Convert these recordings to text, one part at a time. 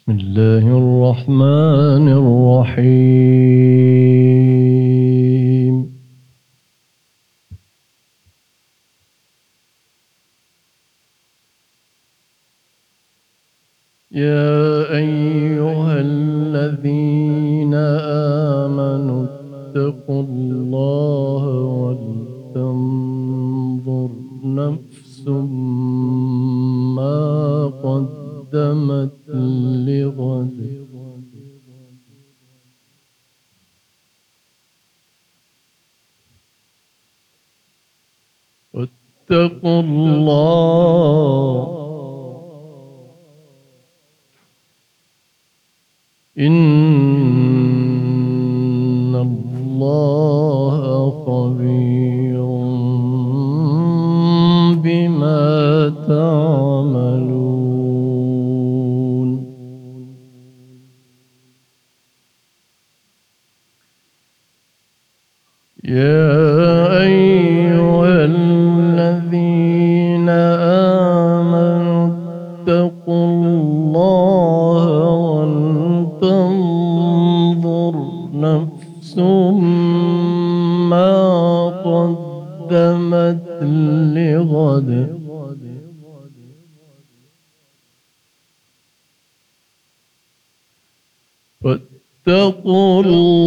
بسم الله الرحمن الرحيم. يا أيها الذين آمنوا اتقوا الله ولتنظر نفس ما قدمت لغد واتقوا الله إن الله خبير بما تعملون. يا أيها الذين آمنوا اتقوا الله ولتنظر نفس ما قدمت لغد واتقوا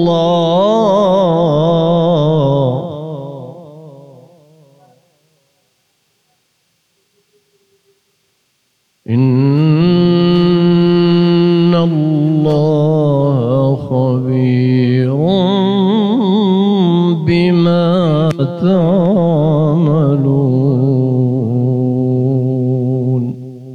الله إن الله خبير بما تعملون.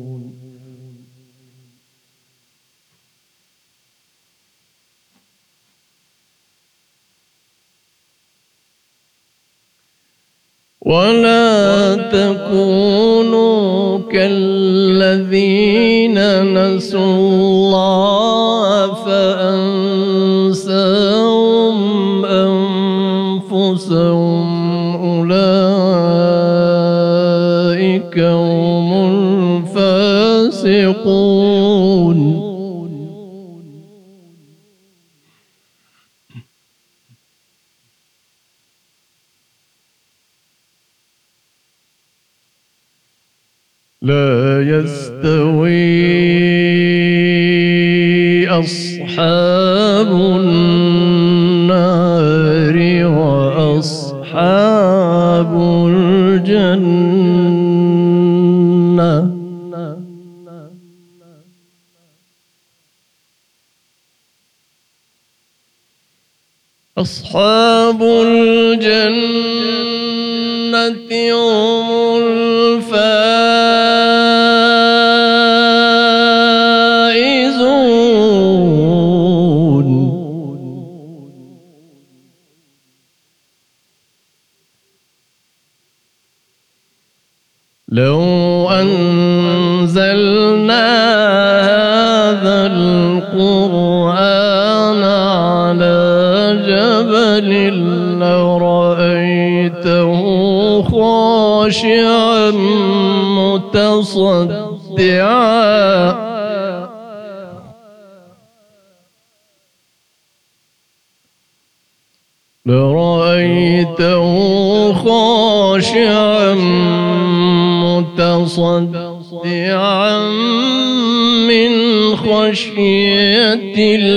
ولا تكونوا كالذين نسوا الله فأنساهم أنفسهم أولئك هم الفاسقون. لا يستوي أصحاب النار وأصحاب الجنة أصحاب الجنة هم الفائزون. لو أنزلنا هذا القرآن على جبل لرأيته خاشعا متصدعا لرأيته خاشعا متصدعا من خشية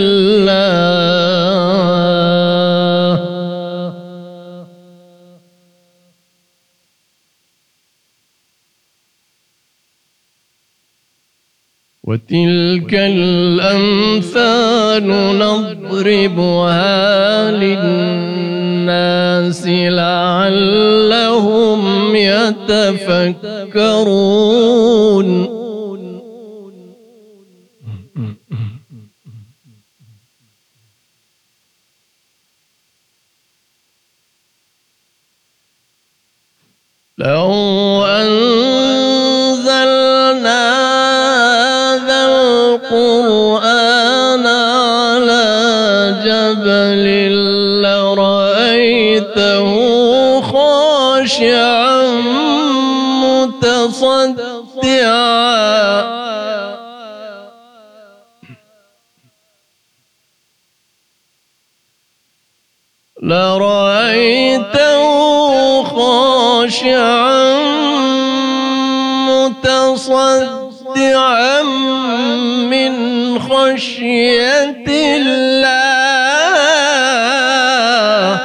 الله. وتلك الأمثال نضربها للناس لعلهم يتفكرون. لو أنزلنا هذا القرآن على جبل لرأيته خاشعا متصدعا لرأيته خاشعا متصدعا من خشية الله.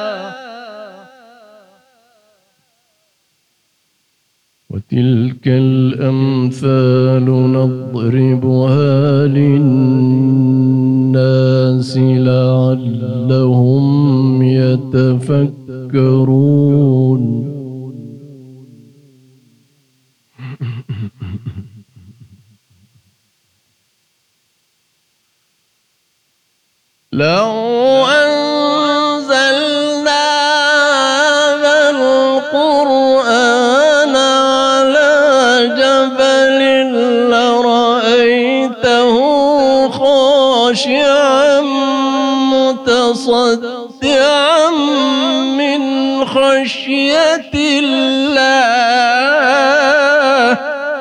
وتلك الأمثال نضربها للناس لعلهم يتفكرون. لو أنزلنا هذا القرآن على جبل لرأيته خاشعا متصدعا من خشية الله.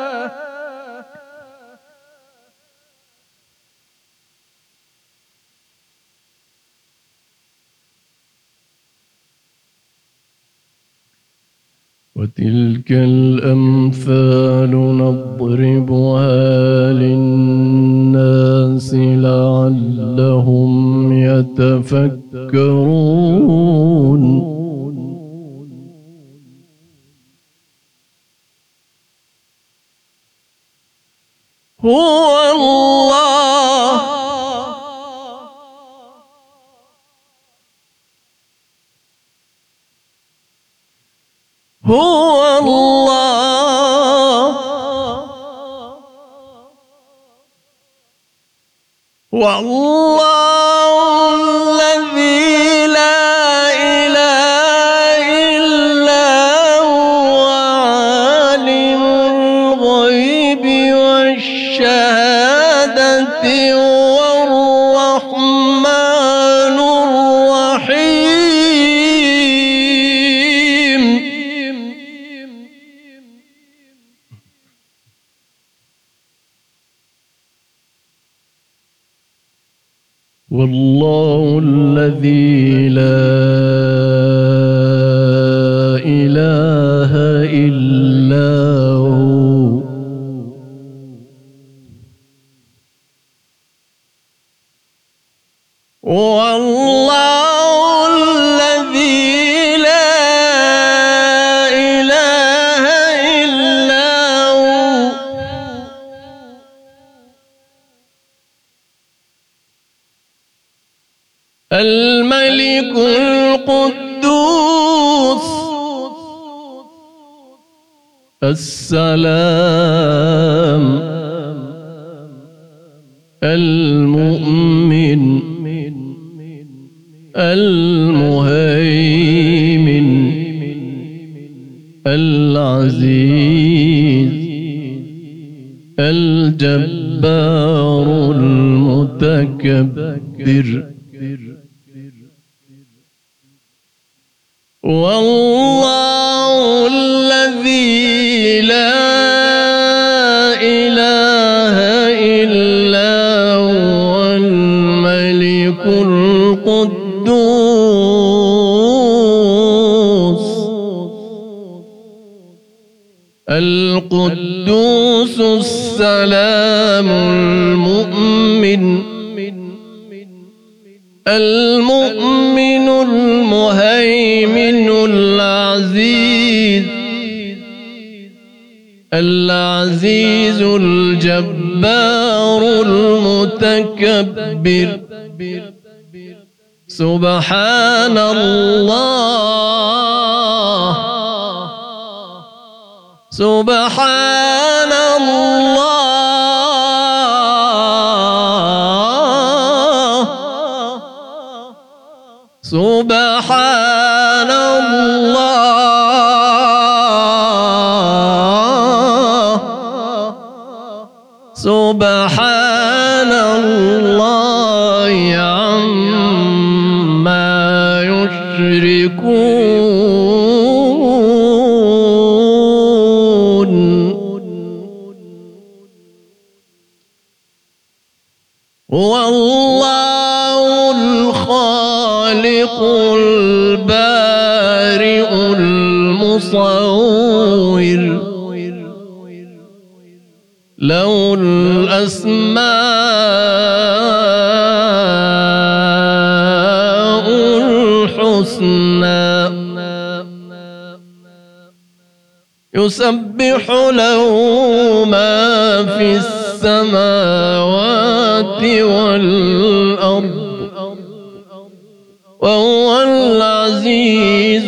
وتلك الأمثال نضربها للناس لعلهم يتفكرون. هو الله هو الله والله الذي لا إله إلا هو عالم الغيب والشهادة هو الرحمن الرحيم. والله الذي لا إله إلا هو والله الذي لا إله إلا هو الملك القدوس السلام المؤمن المهيمن العزيز الجبار المتكبر. والله الذي لا إله إلا هو الملك القدوس السلام المؤمن المهيمن العزيز الجبار المتكبر. سبحان الله سبحان الله سبحان الله سبحان الله عما يشركون. هو الله الخالق الخالق البارئ المصور له الأسماء الحسنى يسبح له ما في السماوات والأرض وهو العزيز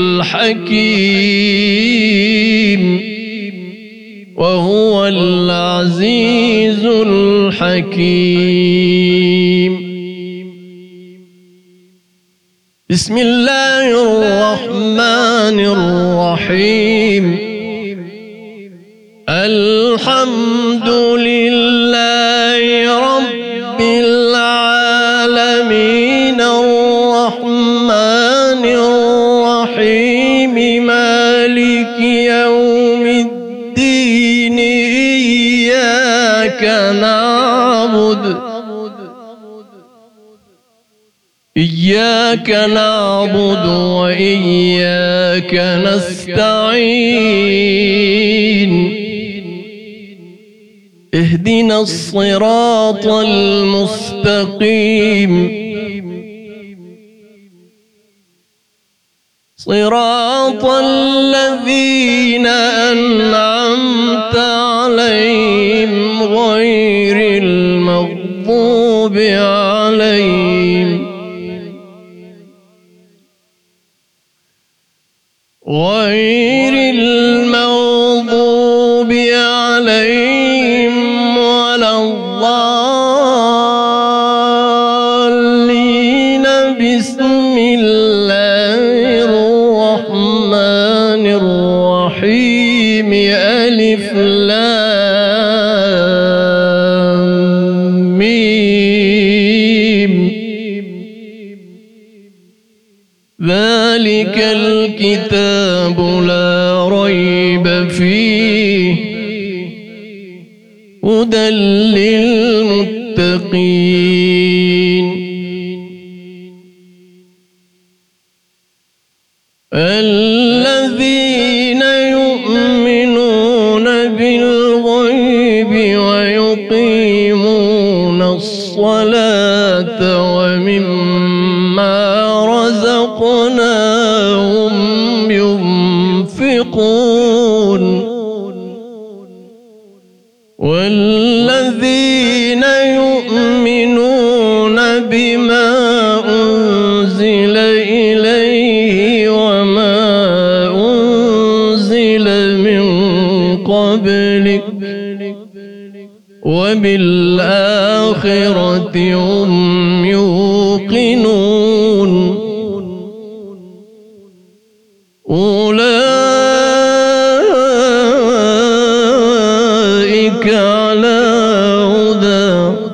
الحكيم وهو العزيز الحكيم. بسم الله الرحمن الرحيم. الحمد لله رب العالمين الرحمن الرحيم مالك يوم الدين إياك نعبد وإياك نستعين اهدنا الصراط المستقيم صراط الذين أنعمت عليهم غير المغضوب عليهم ولا الضالين. بسم الله الرحمن الرحيم. ألف لام ميم. ذلك الكتاب لا ريب فيه هدى للمتقين الذين يؤمنون بالغيب ويقيمون الصلاة ومما رزقناهم ينفقون والذين يؤمنون بما أنزل إليه وما أنزل من قبلك وبالآخرة هم يوقنون أولئك على هدى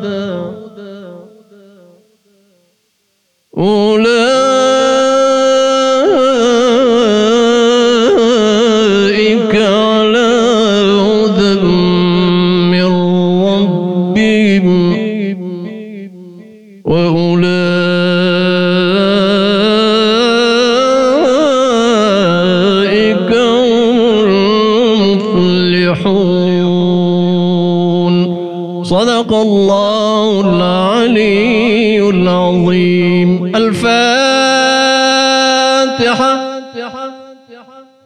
أولئك على هدى من ربهم وأولئك هم المفلحون. صدق الله العلي العظيم. الفاتحة.